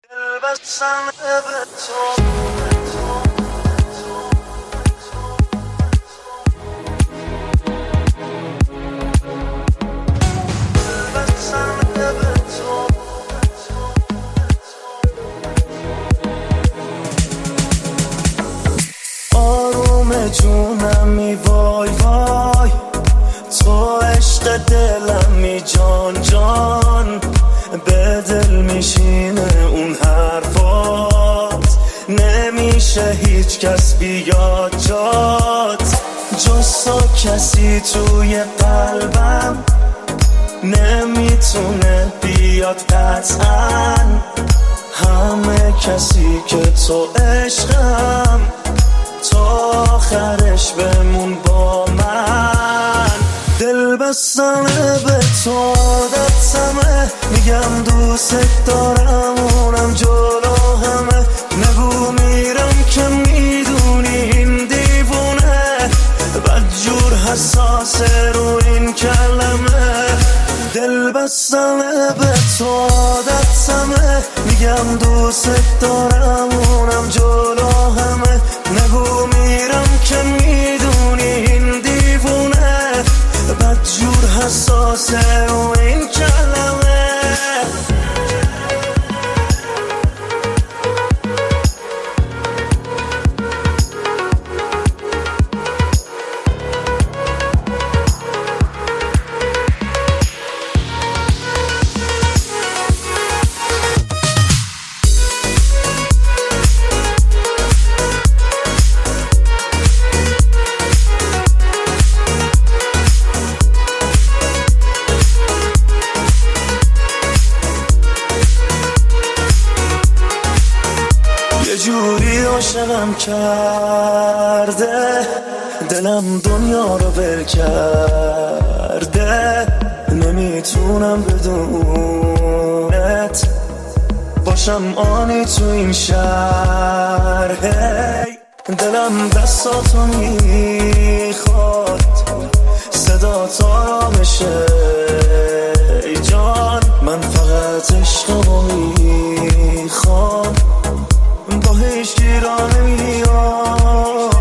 آروم جونمی وای وای، تو عشق دلمی جان جان، به دل میشینه اون حرفات، نمیشه هیچ کس بیاد جات جز تو، کسی توی قلبم نمیتونه بیاد قطعا، همه کسی که تو عشقم، تا آخرش بمون با من. دل بستنه به تو عادتمه، میگم دوست دارم اونم جلو همه، نگو میرم که میدونی این دیوونه، بدجور حساسه رو این کلمه. دل بستنه به تو عادتمه، میگم دوست دارم اونم جلو همه، نگو میرم که میدونی این دیوونه، بدجور حساسه و این کلمه. یه جوری عاشقم کرده، دلم دنیا رو ول کرده، نمیتونم بدونت باشم آنی تو این شهر. دلم دستاتو میخواد، صدا تا بشه ای جان، من فقط عشقمو میخوام، با هیچ گیرانه میاد.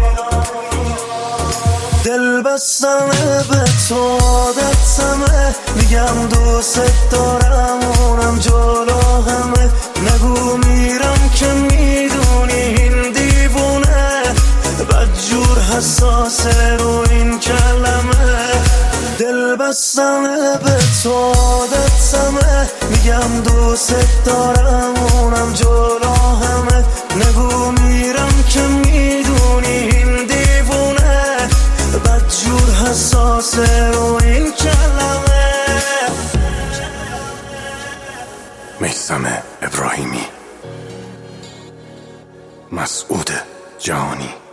دل بستنه به تو عادتمه، میگم دوست دارم اونم جلو همه، نگو میرم که میدونی این دیوونه، بدجور حساسه رو این کلمه. دل بستنه به تو عادتمه، میگم دوست دارم اونم جلو همه، نگو میرم که میدونی این دیوونه، بدجور حساسه رو این کلمه. میثم ابراهیمی، مسعود جهانی.